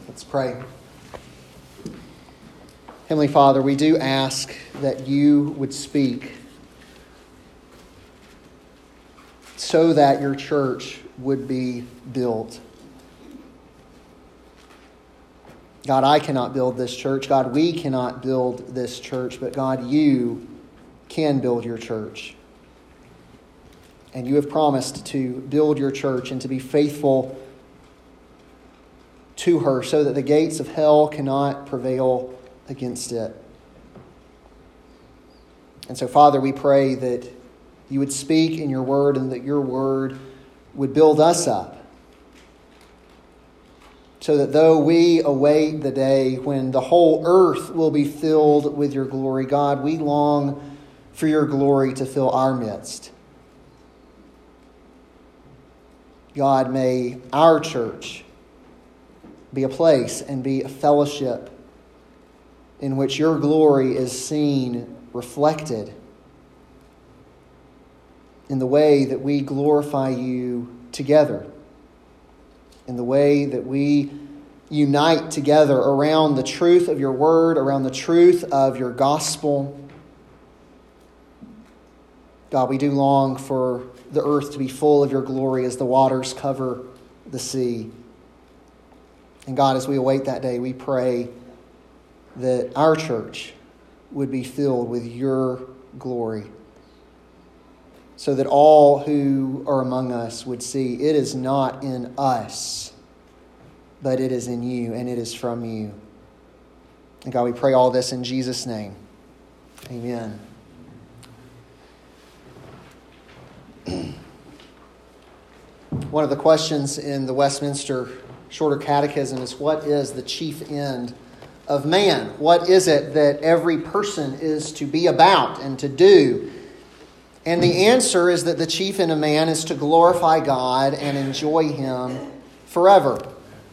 Let's pray. Heavenly Father, we do ask that you would speak so that your church would be built. God, I cannot build this church. God, we cannot build this church. But God, you can build your church. And you have promised to build your church and to be faithful to her so that the gates of hell cannot prevail against it. And so, Father, we pray that you would speak in your word and that your word would build us up so that though we await the day when the whole earth will be filled with your glory, God, we long for your glory to fill our midst. God, may our church be a place and be a fellowship in which your glory is seen, reflected in the way that we glorify you together, in the way that we unite together around the truth of your word, around the truth of your gospel. God, we do long for the earth to be full of your glory as the waters cover the sea. And God, as we await that day, we pray that our church would be filled with your glory so that all who are among us would see it is not in us, but it is in you and it is from you. And God, we pray all this in Jesus' name. Amen. One of the questions in the Westminster Shorter Catechism is, what is the chief end of man? What is it that every person is to be about and to do? And the answer is that the chief end of man is to glorify God and enjoy Him forever.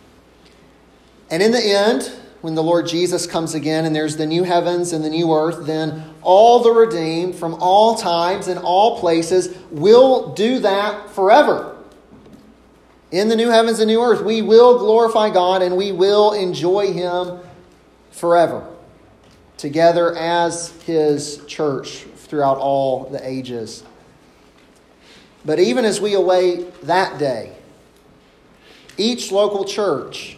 And in the end, when the Lord Jesus comes again and there's the new heavens and the new earth, then all the redeemed from all times and all places will do that forever. In the new heavens and new earth, we will glorify God and we will enjoy Him forever, together as His church throughout all the ages. But even as we await that day, each local church,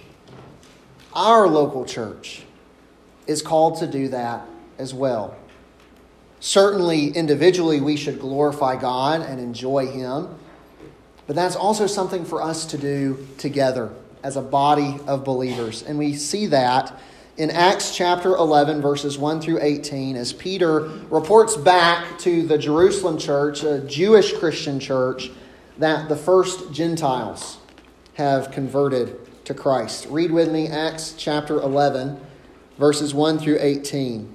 our local church, is called to do that as well. Certainly, individually, we should glorify God and enjoy Him. But that's also something for us to do together as a body of believers. And we see that in Acts chapter 11, verses 1 through 18, as Peter reports back to the Jerusalem church, a Jewish Christian church, that the first Gentiles have converted to Christ. Read with me Acts chapter 11, verses 1 through 18.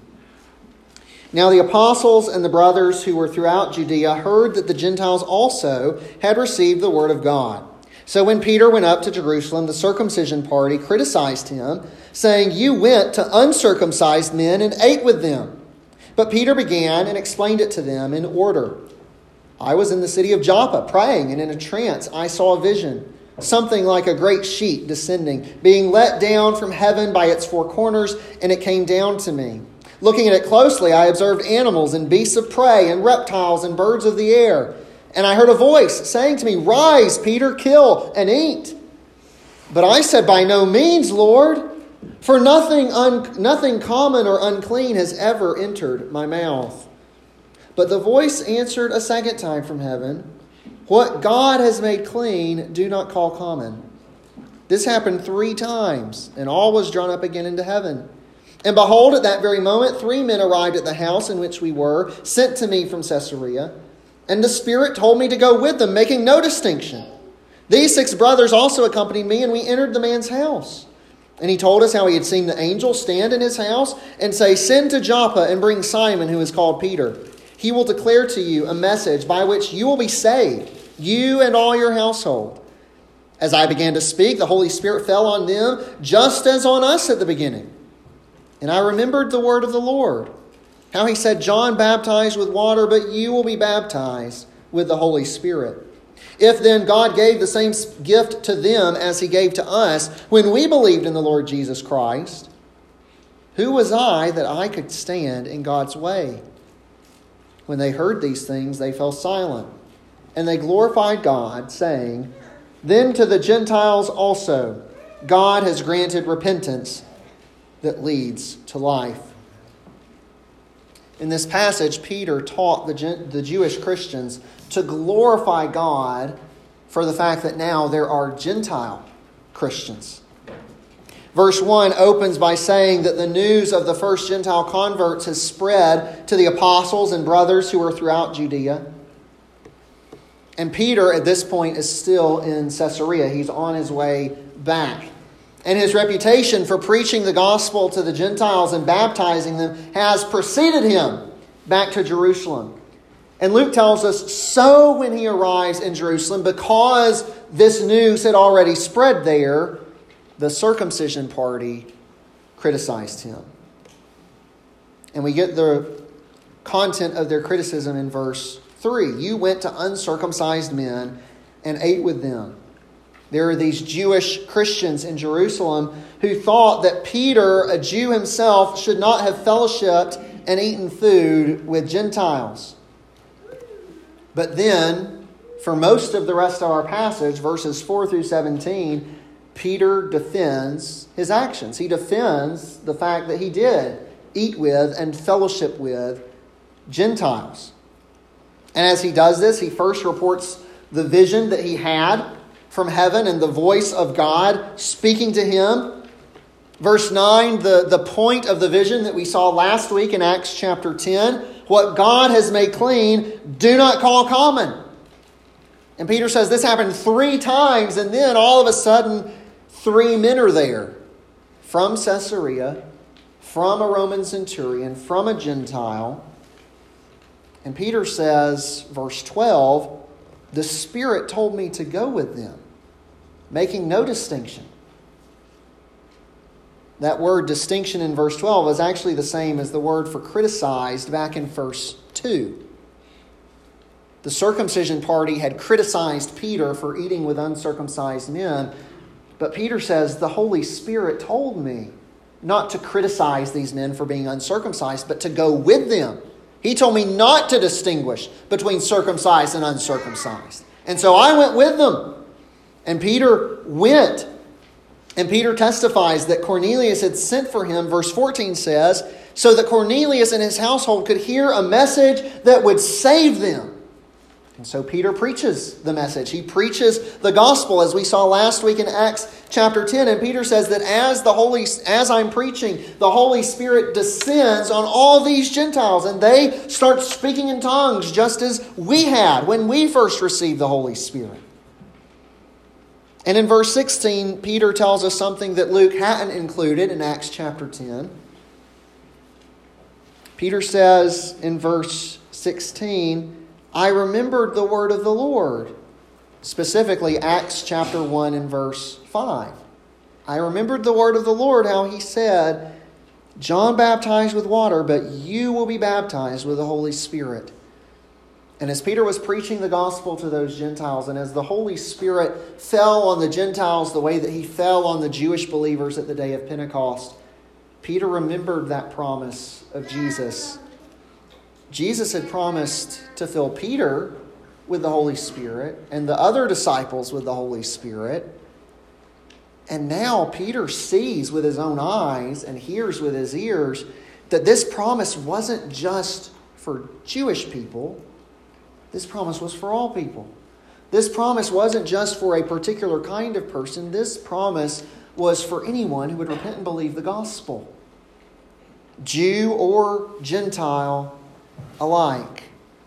Now the apostles and the brothers who were throughout Judea heard that the Gentiles also had received the word of God. So when Peter went up to Jerusalem, the circumcision party criticized him, saying, "You went to uncircumcised men and ate with them." But Peter began and explained it to them in order. "I was in the city of Joppa praying, and in a trance I saw a vision, something like a great sheet descending, being let down from heaven by its four corners, and it came down to me. Looking at it closely, I observed animals and beasts of prey and reptiles and birds of the air. And I heard a voice saying to me, 'Rise, Peter, kill and eat.' But I said, 'By no means, Lord, for nothing common or unclean has ever entered my mouth.' But the voice answered a second time from heaven, 'What God has made clean, do not call common.' This happened 3 times, and all was drawn up again into heaven. And behold, at that very moment, 3 men arrived at the house in which we were, sent to me from Caesarea. And the Spirit told me to go with them, making no distinction. These 6 brothers also accompanied me, and we entered the man's house. And he told us how he had seen the angel stand in his house and say, 'Send to Joppa and bring Simon, who is called Peter. He will declare to you a message by which you will be saved, you and all your household.' As I began to speak, the Holy Spirit fell on them, just as on us at the beginning. And I remembered the word of the Lord, how He said, 'John baptized with water, but you will be baptized with the Holy Spirit.' If then God gave the same gift to them as he gave to us when we believed in the Lord Jesus Christ, who was I that I could stand in God's way? When they heard these things, they fell silent, and they glorified God, saying, Then to the Gentiles also God has granted repentance that leads to life. In this passage, Peter taught the Jewish Christians to glorify God for the fact that now there are Gentile Christians. Verse 1 opens by saying that the news of the first Gentile converts has spread to the apostles and brothers who are throughout Judea. And Peter, at this point, is still in Caesarea. He's on his way back. And his reputation for preaching the gospel to the Gentiles and baptizing them has preceded him back to Jerusalem. And Luke tells us, so when he arrives in Jerusalem, because this news had already spread there, the circumcision party criticized him. And we get the content of their criticism in verse 3. You went to uncircumcised men and ate with them. There are these Jewish Christians in Jerusalem who thought that Peter, a Jew himself, should not have fellowshipped and eaten food with Gentiles. But then, for most of the rest of our passage, verses 4 through 17, Peter defends his actions. He defends the fact that he did eat with and fellowship with Gentiles. And as he does this, he first reports the vision that he had from heaven and the voice of God speaking to him. Verse 9, the point of the vision that we saw last week in Acts chapter 10. What God has made clean, do not call common. And Peter says this happened 3 times, and then all of a sudden 3 men are there from Caesarea, from a Roman centurion, from a Gentile. And Peter says, verse 12, the Spirit told me to go with them, making no distinction. That word distinction in verse 12 is actually the same as the word for criticized back in verse 2. The circumcision party had criticized Peter for eating with uncircumcised men. But Peter says, the Holy Spirit told me not to criticize these men for being uncircumcised, but to go with them. He told me not to distinguish between circumcised and uncircumcised. And so I went with them. And Peter went. And Peter testifies that Cornelius had sent for him, verse 14 says, so that Cornelius and his household could hear a message that would save them. And so Peter preaches the message. He preaches the gospel, as we saw last week in Acts chapter 10. And Peter says that as I'm preaching, the Holy Spirit descends on all these Gentiles, and they start speaking in tongues, just as we had when we first received the Holy Spirit. And in verse 16, Peter tells us something that Luke hadn't included in Acts chapter 10. Peter says in verse 16, I remembered the word of the Lord. Specifically, Acts chapter 1 and verse 5. I remembered the word of the Lord, how he said, John baptized with water, but you will be baptized with the Holy Spirit. And as Peter was preaching the gospel to those Gentiles, and as the Holy Spirit fell on the Gentiles the way that he fell on the Jewish believers at the day of Pentecost, Peter remembered that promise of Jesus. Jesus had promised to fill Peter with the Holy Spirit and the other disciples with the Holy Spirit. And now Peter sees with his own eyes and hears with his ears that this promise wasn't just for Jewish people. This promise was for all people. This promise wasn't just for a particular kind of person. This promise was for anyone who would repent and believe the gospel. Jew or Gentile alike.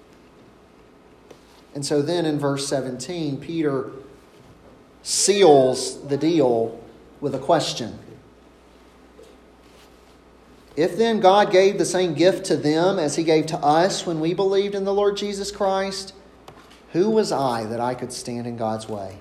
And so then in verse 17, Peter seals the deal with a question. If then God gave the same gift to them as he gave to us when we believed in the Lord Jesus Christ, who was I that I could stand in God's way?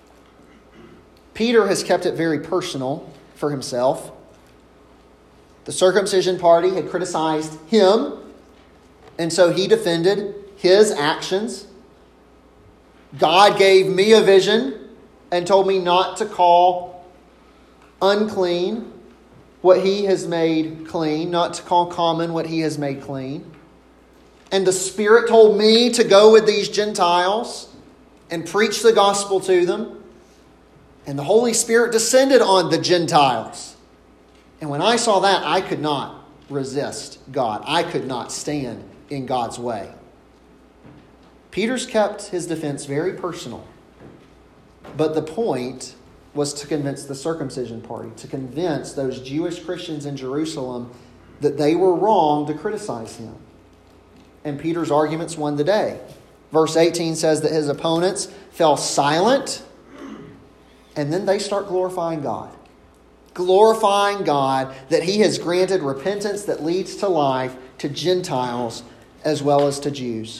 Peter has kept it very personal for himself. The circumcision party had criticized him, and so he defended his actions. God gave me a vision and told me not to call unclean what He has made clean, not to call common what He has made clean. And the Spirit told me to go with these Gentiles and preach the gospel to them. And the Holy Spirit descended on the Gentiles. And when I saw that, I could not resist God. I could not stand in God's way. Peter's kept his defense very personal. But the point was to convince the circumcision party, to convince those Jewish Christians in Jerusalem that they were wrong to criticize him. And Peter's arguments won the day. Verse 18 says that his opponents fell silent, and then they start glorifying God. Glorifying God that He has granted repentance that leads to life to Gentiles as well as to Jews.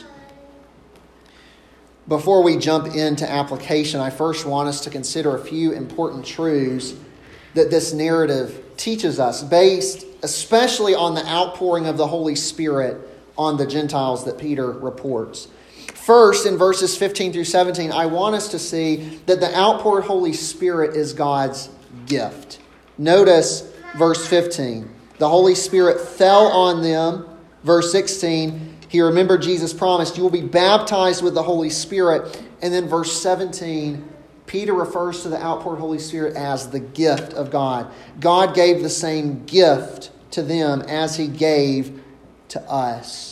Before we jump into application, I first want us to consider a few important truths that this narrative teaches us, based especially on the outpouring of the Holy Spirit on the Gentiles that Peter reports. First, in verses 15 through 17, I want us to see that the outpoured Holy Spirit is God's gift. Notice verse 15. The Holy Spirit fell on them. Verse 16, He remembered Jesus' promise, you will be baptized with the Holy Spirit. And then verse 17, Peter refers to the outpoured Holy Spirit as the gift of God. God gave the same gift to them as He gave to us.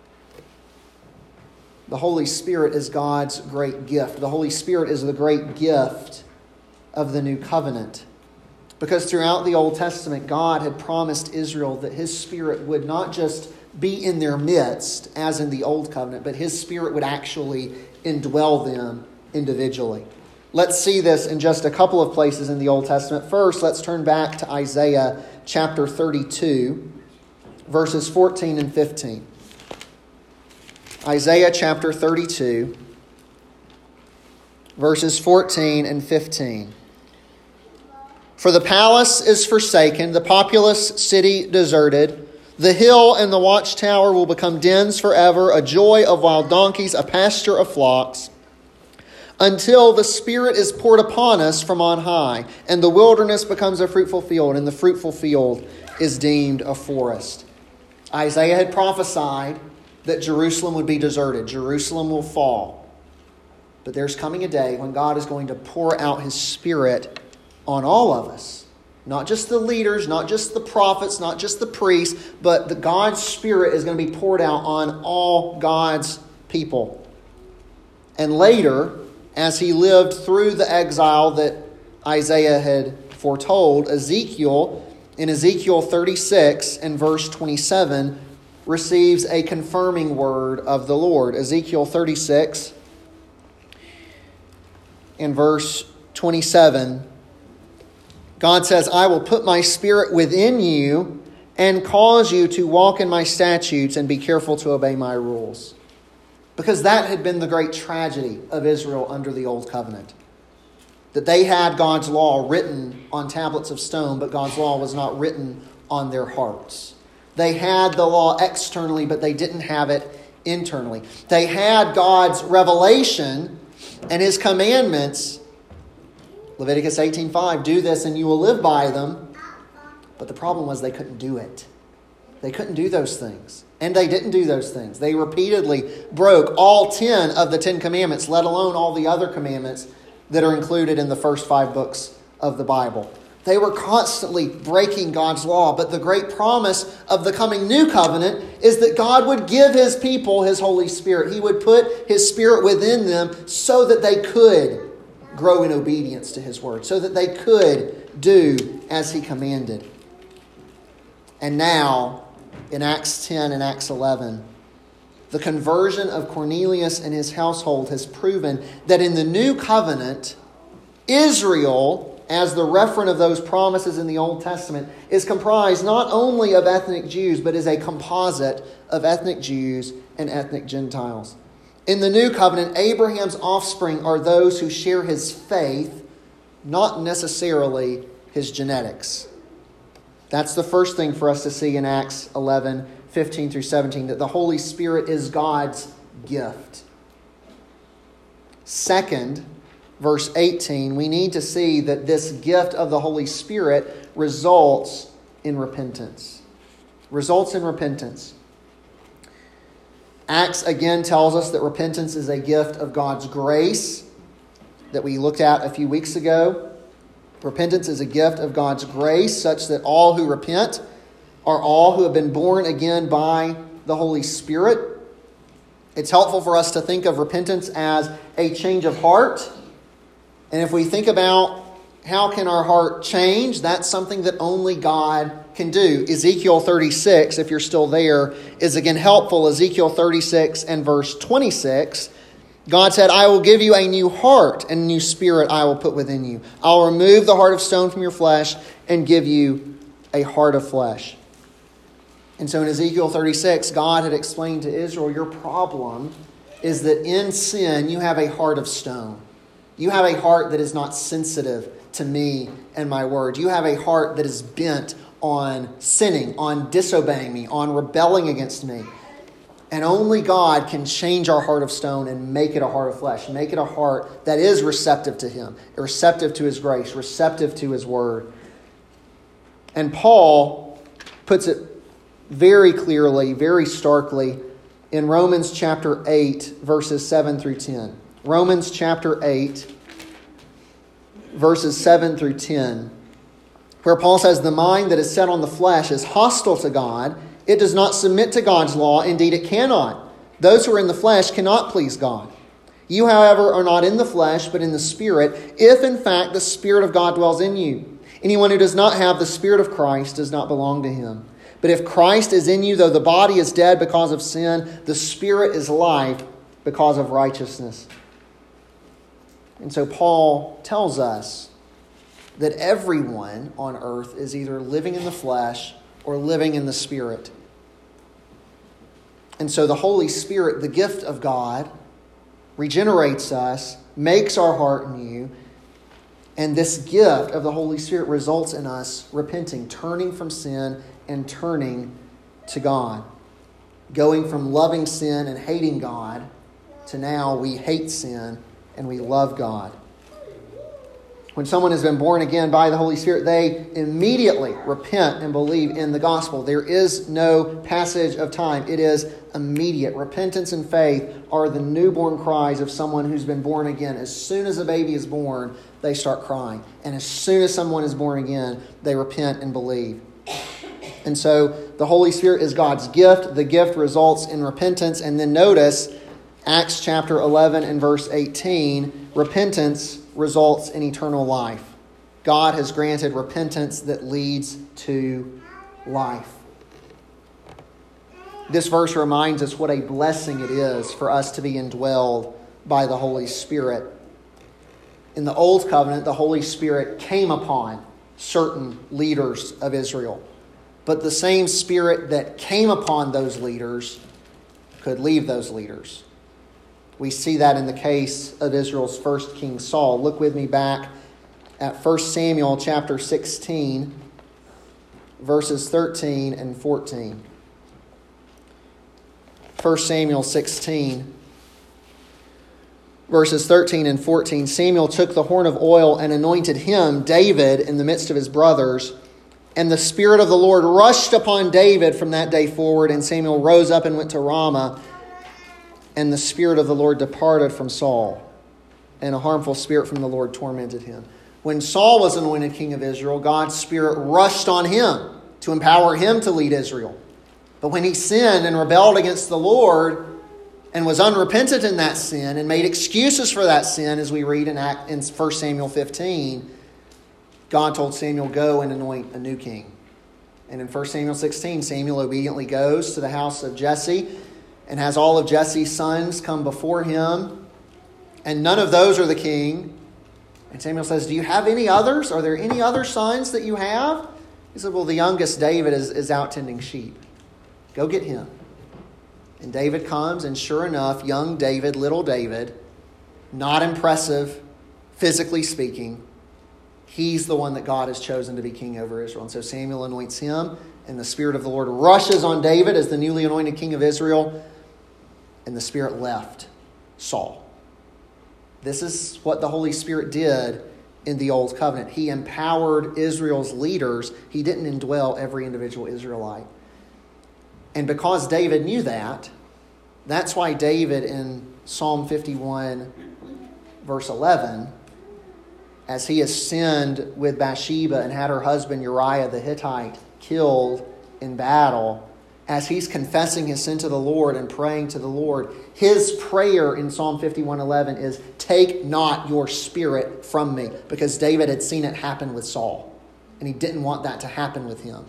The Holy Spirit is God's great gift. The Holy Spirit is the great gift of the new covenant. Because throughout the Old Testament, God had promised Israel that His Spirit would not just be in their midst, as in the Old Covenant, but His Spirit would actually indwell them individually. Let's see this in just a couple of places in the Old Testament. First, let's turn back to Isaiah chapter 32, verses 14 and 15. Isaiah chapter 32, verses 14 and 15. For the palace is forsaken, the populous city deserted. The hill and the watchtower will become dens forever, a joy of wild donkeys, a pasture of flocks, until the Spirit is poured upon us from on high, and the wilderness becomes a fruitful field, and the fruitful field is deemed a forest. Isaiah had prophesied that Jerusalem would be deserted. Jerusalem will fall. But there's coming a day when God is going to pour out His Spirit on all of us. Not just the leaders, not just the prophets, not just the priests, but God's Spirit is going to be poured out on all God's people. And later, as He lived through the exile that Isaiah had foretold, Ezekiel, in Ezekiel 36 and verse 27, receives a confirming word of the Lord. Ezekiel 36 in verse 27, God says, I will put my Spirit within you and cause you to walk in my statutes and be careful to obey my rules. Because that had been the great tragedy of Israel under the Old Covenant. That they had God's law written on tablets of stone, but God's law was not written on their hearts. They had the law externally, but they didn't have it internally. They had God's revelation and His commandments. Leviticus 18:5, do this and you will live by them. But the problem was they couldn't do it. They couldn't do those things. And they didn't do those things. They repeatedly broke all 10 of the 10 commandments, let alone all the other commandments that are included in the first 5 books of the Bible. They were constantly breaking God's law. But the great promise of the coming new covenant is that God would give His people His Holy Spirit. He would put His Spirit within them so that they could grow in obedience to His word, so that they could do as He commanded. And now, in Acts 10 and Acts 11, the conversion of Cornelius and his household has proven that in the new covenant, Israel, as the referent of those promises in the Old Testament, is comprised not only of ethnic Jews, but is a composite of ethnic Jews and ethnic Gentiles. In the new covenant, Abraham's offspring are those who share his faith, not necessarily his genetics. That's the first thing for us to see in Acts 11, 15 through 17, that the Holy Spirit is God's gift. 2, verse 18, we need to see that this gift of the Holy Spirit results in repentance. Results in repentance. Acts again tells us that repentance is a gift of God's grace that we looked at a few weeks ago. Repentance is a gift of God's grace such that all who repent are all who have been born again by the Holy Spirit. It's helpful for us to think of repentance as a change of heart. And if we think about how can our heart change, that's something that only God can do. Ezekiel 36, if you're still there, is again helpful. Ezekiel 36 and verse 26. God said, I will give you a new heart and a new spirit I will put within you. I'll remove the heart of stone from your flesh and give you a heart of flesh. And so in Ezekiel 36, God had explained to Israel, your problem is that in sin you have a heart of stone. You have a heart that is not sensitive to me and my word. You have a heart that is bent on sinning, on disobeying me, on rebelling against me. And only God can change our heart of stone and make it a heart of flesh. Make it a heart that is receptive to Him, receptive to His grace, receptive to His word. And Paul puts it very clearly, very starkly in Romans chapter 8, verses 7 through 10. Romans chapter 8, verses 7 through 10, where Paul says, the mind that is set on the flesh is hostile to God. It does not submit to God's law. Indeed, it cannot. Those who are in the flesh cannot please God. You, however, are not in the flesh, but in the Spirit, if in fact the Spirit of God dwells in you. Anyone who does not have the Spirit of Christ does not belong to Him. But if Christ is in you, though the body is dead because of sin, the Spirit is life because of righteousness. And so Paul tells us that everyone on earth is either living in the flesh or living in the Spirit. And so the Holy Spirit, the gift of God, regenerates us, makes our heart new, and this gift of the Holy Spirit results in us repenting, turning from sin and turning to God. Going from loving sin and hating God to now we hate sin and we love God. When someone has been born again by the Holy Spirit, they immediately repent and believe in the gospel. There is no passage of time. It is immediate. Repentance and faith are the newborn cries of someone who's been born again. As soon as a baby is born, they start crying. And as soon as someone is born again, they repent and believe. And so the Holy Spirit is God's gift. The gift results in repentance. And then notice Acts chapter 11 and verse 18, repentance results in eternal life. God has granted repentance that leads to life. This verse reminds us what a blessing it is for us to be indwelled by the Holy Spirit. In the Old Covenant, the Holy Spirit came upon certain leaders of Israel. But the same Spirit that came upon those leaders could leave those leaders. We see that in the case of Israel's first king, Saul. Look with me back at 1 Samuel chapter 16, verses 13 and 14. 1 Samuel 16, verses 13 and 14. Samuel took the horn of oil and anointed him, David, in the midst of his brothers. And the Spirit of the Lord rushed upon David from that day forward. And Samuel rose up and went to Ramah. And the Spirit of the Lord departed from Saul, and a harmful spirit from the Lord tormented him. When Saul was anointed king of Israel, God's Spirit rushed on him to empower him to lead Israel. But when he sinned and rebelled against the Lord and was unrepentant in that sin and made excuses for that sin, as we read in 1 Samuel 15, God told Samuel, go and anoint a new king. And in 1 Samuel 16, Samuel obediently goes to the house of Jesse and has all of Jesse's sons come before him. And none of those are the king. And Samuel says, do you have any others? Are there any other sons that you have? He said, well, the youngest David is out tending sheep. Go get him. And David comes, and sure enough, young David, little David, not impressive, physically speaking, he's the one that God has chosen to be king over Israel. And so Samuel anoints him, and the Spirit of the Lord rushes on David as the newly anointed king of Israel. And the Spirit left Saul. This is what the Holy Spirit did in the Old Covenant. He empowered Israel's leaders. He didn't indwell every individual Israelite. And because David knew that, that's why David in Psalm 51, verse 11, as he has sinned with Bathsheba and had her husband Uriah the Hittite killed in battle, as he's confessing his sin to the Lord and praying to the Lord, his prayer in Psalm 51:11 is, "Take not your spirit from me," because David had seen it happen with Saul, and he didn't want that to happen with him.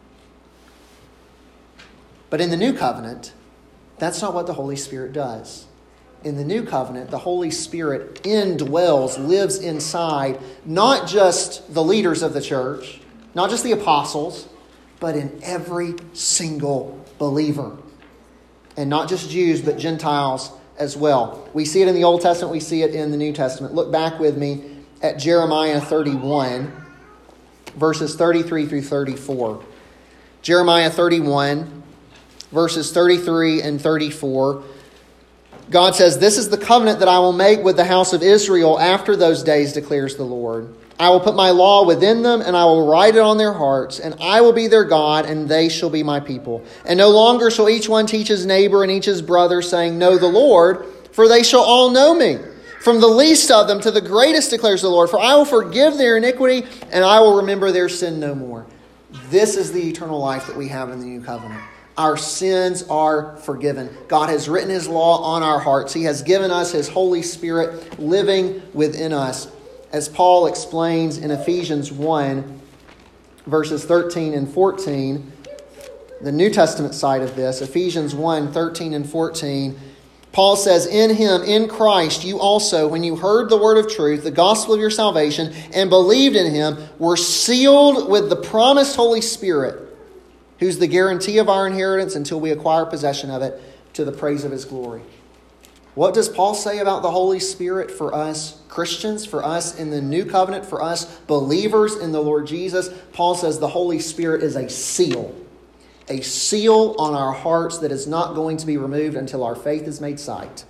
But in the New Covenant, that's not what the Holy Spirit does. In the New Covenant, the Holy Spirit indwells, lives inside, not just the leaders of the church, not just the apostles, but in every single believer. And not just Jews, but Gentiles as well. We see it in the Old Testament, we see it in the New Testament. Look back with me at Jeremiah 31, verses 33 through 34. Jeremiah 31, verses 33 and 34. God says, "This is the covenant that I will make with the house of Israel after those days, declares the Lord. I will put my law within them, and I will write it on their hearts, and I will be their God, and they shall be my people. And no longer shall each one teach his neighbor and each his brother, saying, 'Know the Lord,' for they shall all know me. From the least of them to the greatest, declares the Lord. For I will forgive their iniquity, and I will remember their sin no more." This is the eternal life that we have in the New Covenant. Our sins are forgiven. God has written His law on our hearts. He has given us His Holy Spirit living within us. As Paul explains in Ephesians 1, verses 13 and 14, the New Testament side of this, Ephesians 1, 13 and 14, Paul says, "In Him, in Christ, you also, when you heard the word of truth, the gospel of your salvation, and believed in Him, were sealed with the promised Holy Spirit, who's the guarantee of our inheritance until we acquire possession of it, to the praise of His glory." What does Paul say about the Holy Spirit for us Christians, for us in the New Covenant, for us believers in the Lord Jesus? Paul says the Holy Spirit is a seal on our hearts that is not going to be removed until our faith is made sight.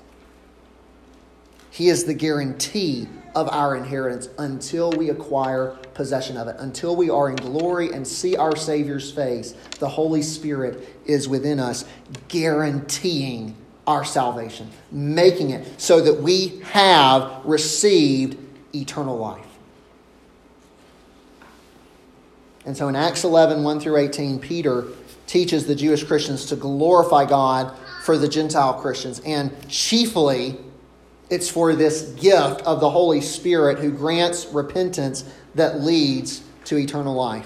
He is the guarantee of our inheritance until we acquire possession of it. Until we are in glory and see our Savior's face, the Holy Spirit is within us, guaranteeing our salvation, making it so that we have received eternal life. And so in Acts 11, 1 through 18, Peter teaches the Jewish Christians to glorify God for the Gentile Christians. And chiefly, it's for this gift of the Holy Spirit who grants repentance that leads to eternal life.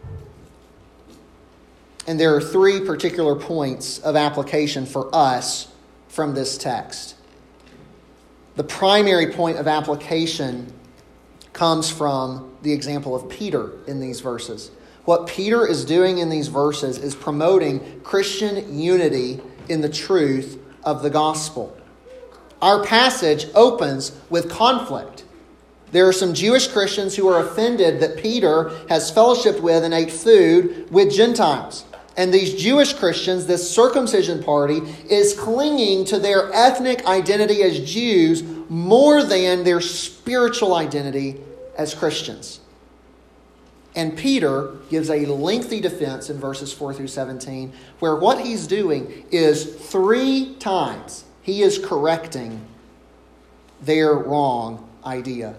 And there are three particular points of application for us from this text. The primary point of application comes from the example of Peter in these verses. What Peter is doing in these verses is promoting Christian unity in the truth of the gospel. Our passage opens with conflict. There are some Jewish Christians who are offended that Peter has fellowshiped with and ate food with Gentiles. And these Jewish Christians, this circumcision party, is clinging to their ethnic identity as Jews more than their spiritual identity as Christians. And Peter gives a lengthy defense in verses 4 through 17, where what he's doing is 3 times he is correcting their wrong idea.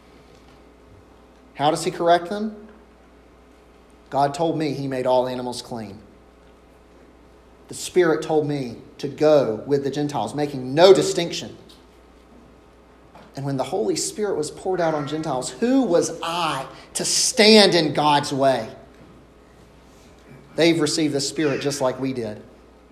How does he correct them? God told me He made all animals clean. The Spirit told me to go with the Gentiles, making no distinction. And when the Holy Spirit was poured out on Gentiles, who was I to stand in God's way? They've received the Spirit just like we did.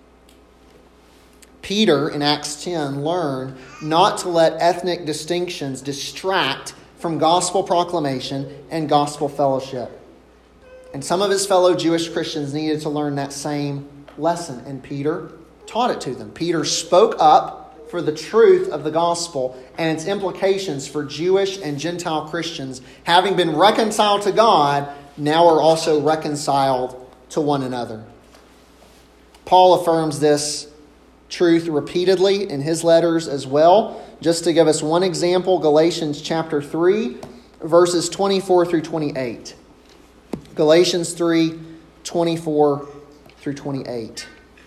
Peter, in Acts 10, learned not to let ethnic distinctions distract from gospel proclamation and gospel fellowship. And some of his fellow Jewish Christians needed to learn that same lesson, and Peter taught it to them. Peter spoke up for the truth of the gospel and its implications for Jewish and Gentile Christians, having been reconciled to God, now are also reconciled to one another. Paul affirms this truth repeatedly in his letters as well. Just to give us one example, Galatians chapter 3, verses 24 through 28. Galatians 3, 24 through 28.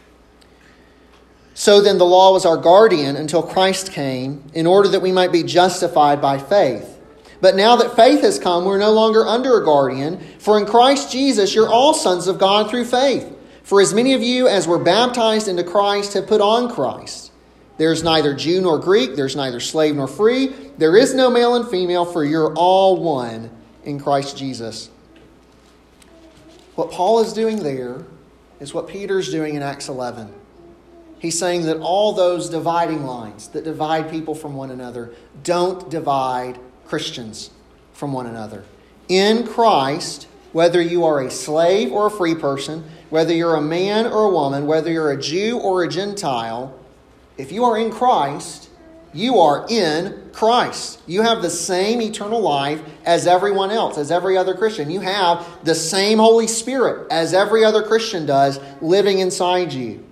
So then the law was our guardian until Christ came, in order that we might be justified by faith. But now that faith has come, we're no longer under a guardian. For in Christ Jesus, you're all sons of God through faith. For as many of you as were baptized into Christ have put on Christ. There's neither Jew nor Greek, there's neither slave nor free. There is no male and female, for you're all one in Christ Jesus. What Paul is doing there is what Peter's doing in Acts 11. He's saying that all those dividing lines that divide people from one another don't divide Christians from one another. In Christ, whether you are a slave or a free person, whether you're a man or a woman, whether you're a Jew or a Gentile, if you are in Christ, you are in Christ. You have the same eternal life as everyone else, as every other Christian. You have the same Holy Spirit as every other Christian does living inside you.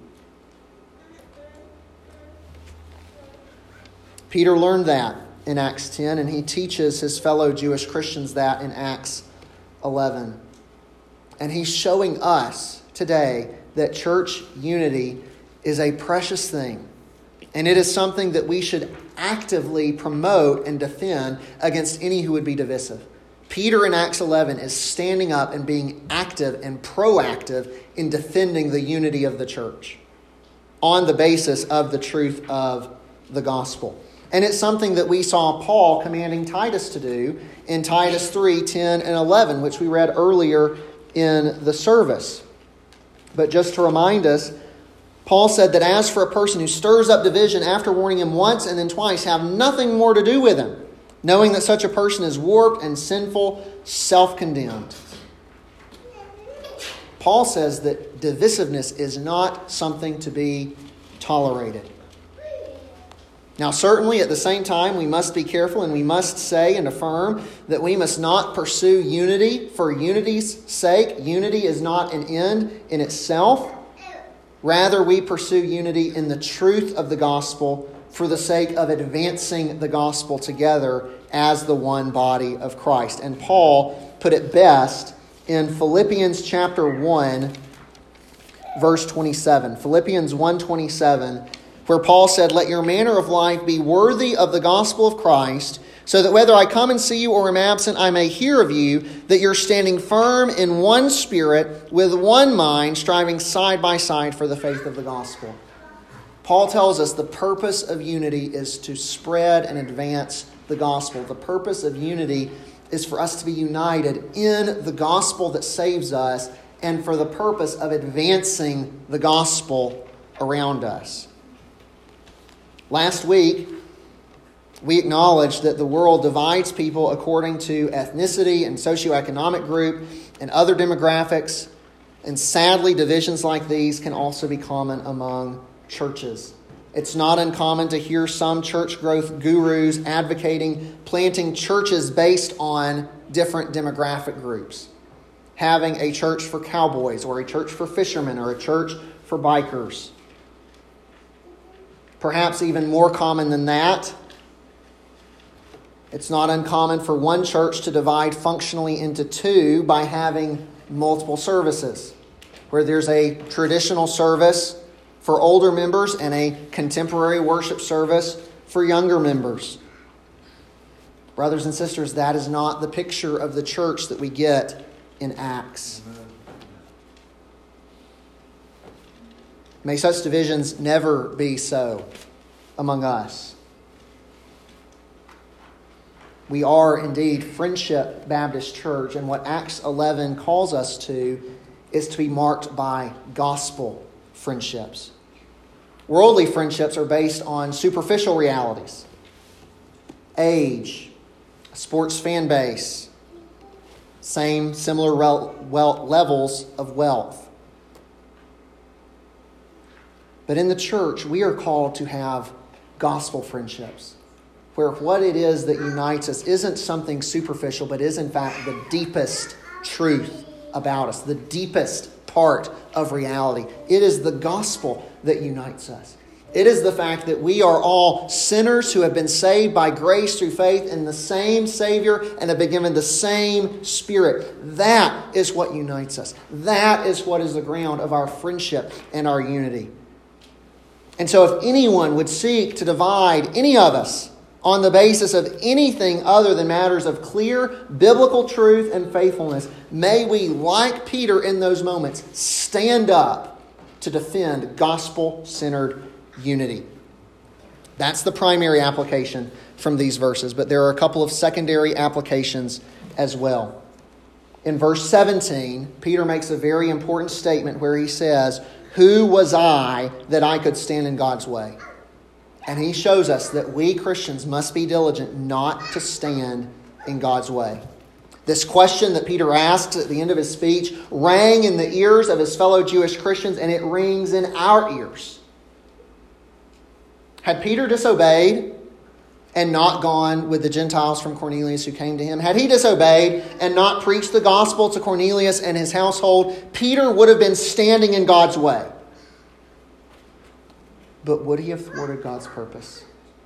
Peter learned that in Acts 10, and he teaches his fellow Jewish Christians that in Acts 11. And he's showing us today that church unity is a precious thing. And it is something that we should actively promote and defend against any who would be divisive. Peter in Acts 11 is standing up and being active and proactive in defending the unity of the church on the basis of the truth of the gospel. And it's something that we saw Paul commanding Titus to do in Titus 3, 10, and 11, which we read earlier in the service. But just to remind us, Paul said that as for a person who stirs up division after warning him once and then twice, have nothing more to do with him, knowing that such a person is warped and sinful, self-condemned. Paul says that divisiveness is not something to be tolerated. Now, certainly at the same time, we must be careful and we must say and affirm that we must not pursue unity for unity's sake. Unity is not an end in itself. Rather, we pursue unity in the truth of the gospel for the sake of advancing the gospel together as the one body of Christ. And Paul put it best in Philippians chapter 1, verse 27. Philippians 1:27. Where Paul said, "Let your manner of life be worthy of the gospel of Christ, so that whether I come and see you or am absent, I may hear of you, that you're standing firm in one spirit, with one mind, striving side by side for the faith of the gospel." Paul tells us the purpose of unity is to spread and advance the gospel. The purpose of unity is for us to be united in the gospel that saves us and for the purpose of advancing the gospel around us. Last week, we acknowledged that the world divides people according to ethnicity and socioeconomic group and other demographics. And sadly, divisions like these can also be common among churches. It's not uncommon to hear some church growth gurus advocating planting churches based on different demographic groups. Having a church for cowboys or a church for fishermen or a church for bikers. Perhaps even more common than that, it's not uncommon for one church to divide functionally into two by having multiple services, where there's a traditional service for older members and a contemporary worship service for younger members. Brothers and sisters, that is not the picture of the church that we get in Acts. May such divisions never be so among us. We are indeed Friendship Baptist Church, and what Acts 11 calls us to is to be marked by gospel friendships. Worldly friendships are based on superficial realities. Age, a sports fan base, similar levels of wealth. But in the church, we are called to have gospel friendships, where what it is that unites us isn't something superficial, but is in fact the deepest truth about us, the deepest part of reality. It is the gospel that unites us. It is the fact that we are all sinners who have been saved by grace through faith in the same Savior and have been given the same Spirit. That is what unites us. That is what is the ground of our friendship and our unity. And so if anyone would seek to divide any of us on the basis of anything other than matters of clear biblical truth and faithfulness, may we, like Peter in those moments, stand up to defend gospel-centered unity. That's the primary application from these verses, but there are a couple of secondary applications as well. In verse 17, Peter makes a very important statement where he says, "Who was I that I could stand in God's way?" And he shows us that we Christians must be diligent not to stand in God's way. This question that Peter asks at the end of his speech rang in the ears of his fellow Jewish Christians, and it rings in our ears. Had Peter disobeyed and not gone with the Gentiles from Cornelius who came to him, had he disobeyed and not preached the gospel to Cornelius and his household, Peter would have been standing in God's way. But would he have thwarted God's purpose?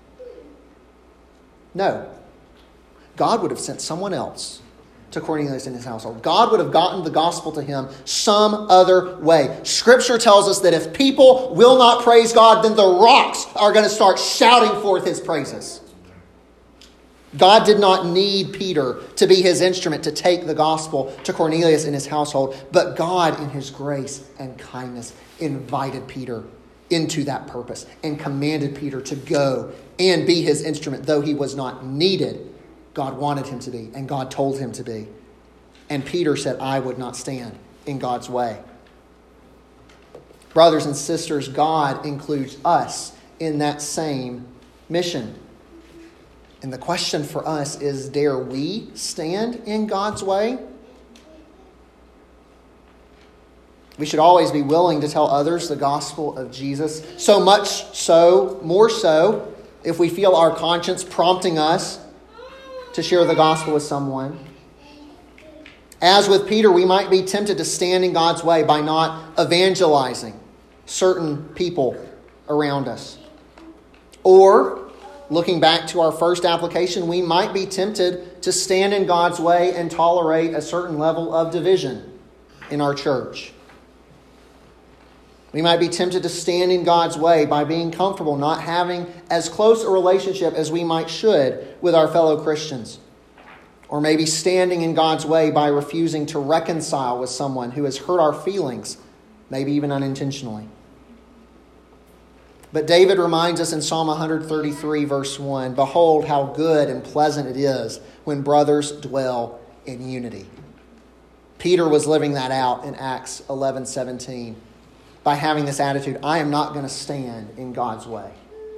No. God would have sent someone else to Cornelius and his household. God would have gotten the gospel to him some other way. Scripture tells us that if people will not praise God, then the rocks are going to start shouting forth his praises. God did not need Peter to be his instrument to take the gospel to Cornelius and his household, but God in his grace and kindness invited Peter into that purpose and commanded Peter to go and be his instrument. Though he was not needed, God wanted him to be, and God told him to be. And Peter said, "I would not stand in God's way." Brothers and sisters, God includes us in that same mission. And the question for us is, dare we stand in God's way? We should always be willing to tell others the gospel of Jesus. So much so, more so, if we feel our conscience prompting us to share the gospel with someone. As with Peter, we might be tempted to stand in God's way by not evangelizing certain people around us. Or, looking back to our first application, we might be tempted to stand in God's way and tolerate a certain level of division in our church. We might be tempted to stand in God's way by being comfortable not having as close a relationship as we might should with our fellow Christians. Or maybe standing in God's way by refusing to reconcile with someone who has hurt our feelings, maybe even unintentionally. But David reminds us in Psalm 133, verse 1, "Behold, how good and pleasant it is when brothers dwell in unity." Peter was living that out in Acts 11:17 by having this attitude, I am not going to stand in God's way.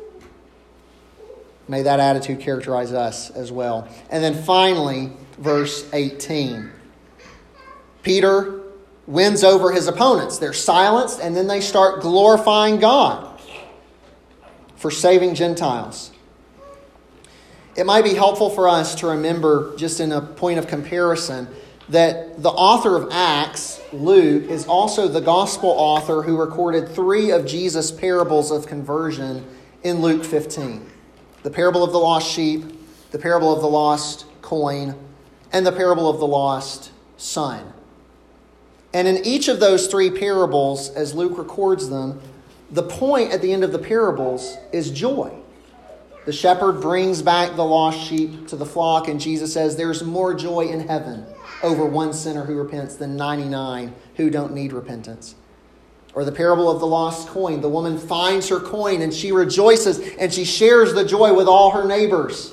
May that attitude characterize us as well. And then finally, verse 18. Peter wins over his opponents. They're silenced, and then they start glorifying God for saving Gentiles. It might be helpful for us to remember, just in a point of comparison, that the author of Acts, Luke, is also the gospel author who recorded 3 of Jesus' parables of conversion in Luke 15. The parable of the lost sheep, the parable of the lost coin, and the parable of the lost son. And in each of those 3 parables, as Luke records them, the point at the end of the parables is joy. The shepherd brings back the lost sheep to the flock, and Jesus says there's more joy in heaven over one sinner who repents than 99 who don't need repentance. Or the parable of the lost coin. The woman finds her coin and she rejoices and she shares the joy with all her neighbors.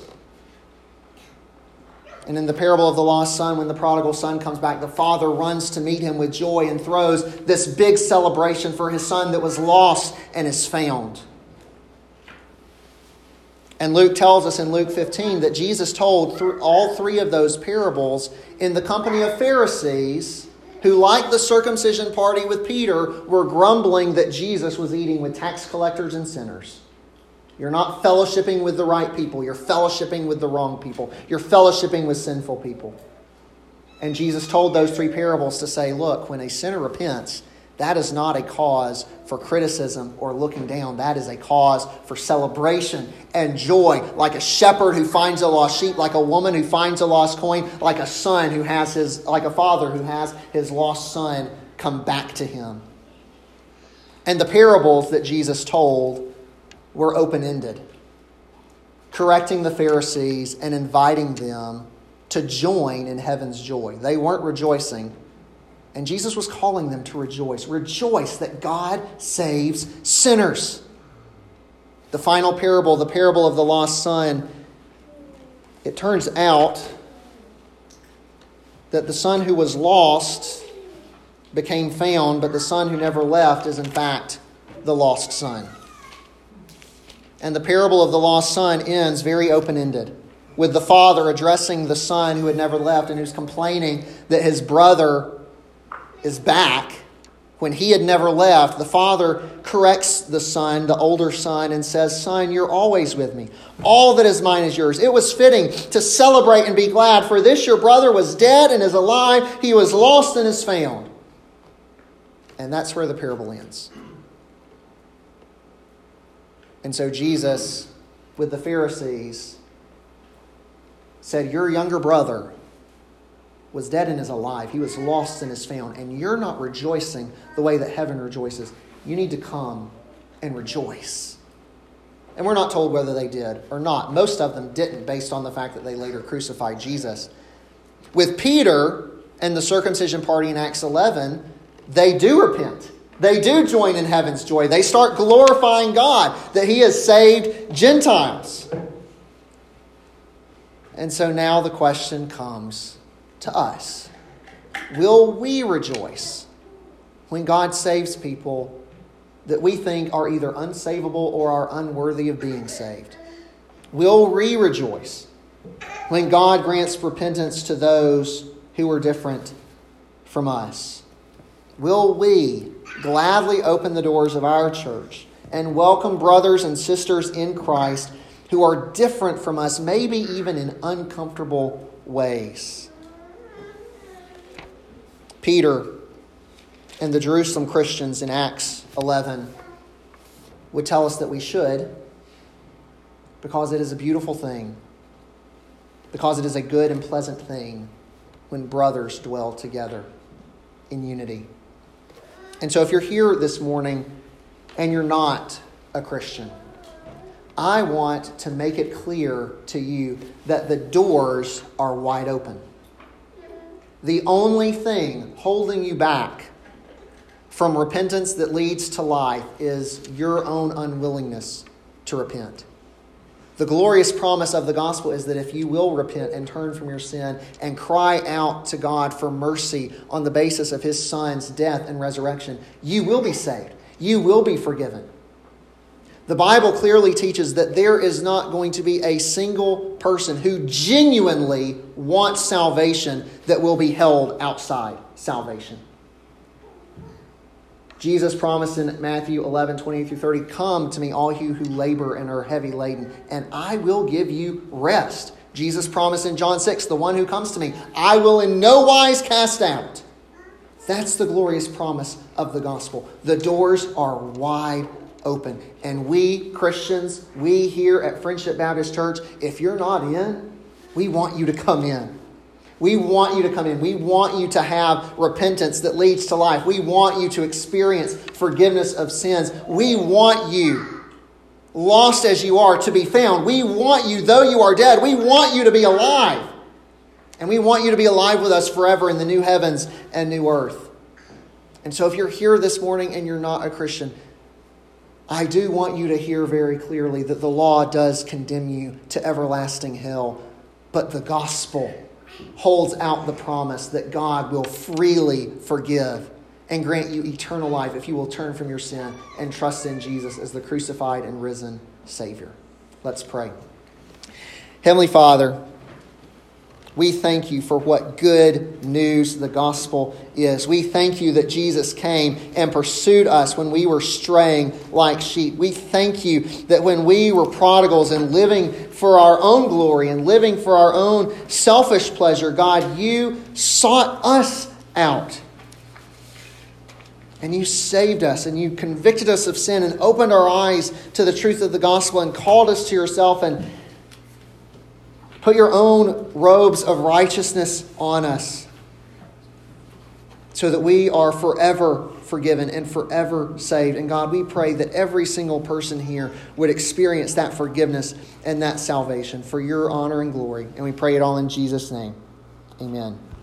And in the parable of the lost son, when the prodigal son comes back, the father runs to meet him with joy and throws this big celebration for his son that was lost and is found. And Luke tells us in Luke 15 that Jesus told all 3 of those parables in the company of Pharisees who, like the circumcision party with Peter, were grumbling that Jesus was eating with tax collectors and sinners. You're not fellowshipping with the right people. You're fellowshipping with the wrong people. You're fellowshipping with sinful people. And Jesus told those 3 parables to say, look, when a sinner repents, that is not a cause for criticism or looking down. That is a cause for celebration and joy, like a shepherd who finds a lost sheep, like a woman who finds a lost coin, like a son who has like a father who has his lost son come back to him. And the parables that Jesus told were open-ended, correcting the Pharisees and inviting them to join in heaven's joy. They weren't rejoicing, and Jesus was calling them to rejoice. Rejoice that God saves sinners. The final parable, the parable of the lost son, it turns out that the son who was lost became found, but the son who never left is in fact the lost son. And the parable of the lost son ends very open-ended, with the father addressing the son who had never left and who's complaining that his brother is back when he had never left. The father corrects the son, the older son, and says, "Son, you're always with me. All that is mine is yours. It was fitting to celebrate and be glad, for this your brother was dead and is alive. He was lost and is found." And that's where the parable ends. And so Jesus, with the Pharisees, said, "Your younger brother was dead and is alive. He was lost and is found. And you're not rejoicing the way that heaven rejoices. You need to come and rejoice." And we're not told whether they did or not. Most of them didn't, based on the fact that they later crucified Jesus. With Peter and the circumcision party in Acts 11, they do repent. They do join in heaven's joy. They start glorifying God that He has saved Gentiles. And so now the question comes to us. Will we rejoice when God saves people that we think are either unsavable or are unworthy of being saved? Will we rejoice when God grants repentance to those who are different from us? Will we gladly open the doors of our church and welcome brothers and sisters in Christ who are different from us, maybe even in uncomfortable ways? Peter and the Jerusalem Christians in Acts 11 would tell us that we should, because it is a beautiful thing, because it is a good and pleasant thing when brothers dwell together in unity. And so if you're here this morning and you're not a Christian, I want to make it clear to you that the doors are wide open. The only thing holding you back from repentance that leads to life is your own unwillingness to repent. The glorious promise of the gospel is that if you will repent and turn from your sin and cry out to God for mercy on the basis of His Son's death and resurrection, you will be saved. You will be forgiven. The Bible clearly teaches that there is not going to be a single person who genuinely wants salvation that will be held outside salvation. Jesus promised in Matthew 11:28-30, "Come to me, all you who labor and are heavy laden, and I will give you rest." Jesus promised in John 6, "The one who comes to me, I will in no wise cast out." That's the glorious promise of the gospel. The doors are wide open. And we Christians, we here at Friendship Baptist Church, if you're not in, we want you to come in. We want you to come in. We want you to have repentance that leads to life. We want you to experience forgiveness of sins. We want you, lost as you are, to be found. We want you, though you are dead, we want you to be alive. And we want you to be alive with us forever in the new heavens and new earth. And so if you're here this morning and you're not a Christian, I do want you to hear very clearly that the law does condemn you to everlasting hell, but the gospel holds out the promise that God will freely forgive and grant you eternal life if you will turn from your sin and trust in Jesus as the crucified and risen Savior. Let's pray. Heavenly Father, we thank you for what good news the gospel is. We thank you that Jesus came and pursued us when we were straying like sheep. We thank you that when we were prodigals and living for our own glory and living for our own selfish pleasure, God, you sought us out. And you saved us, and you convicted us of sin and opened our eyes to the truth of the gospel and called us to yourself and put your own robes of righteousness on us so that we are forever forgiven and forever saved. And God, we pray that every single person here would experience that forgiveness and that salvation for your honor and glory. And we pray it all in Jesus' name. Amen.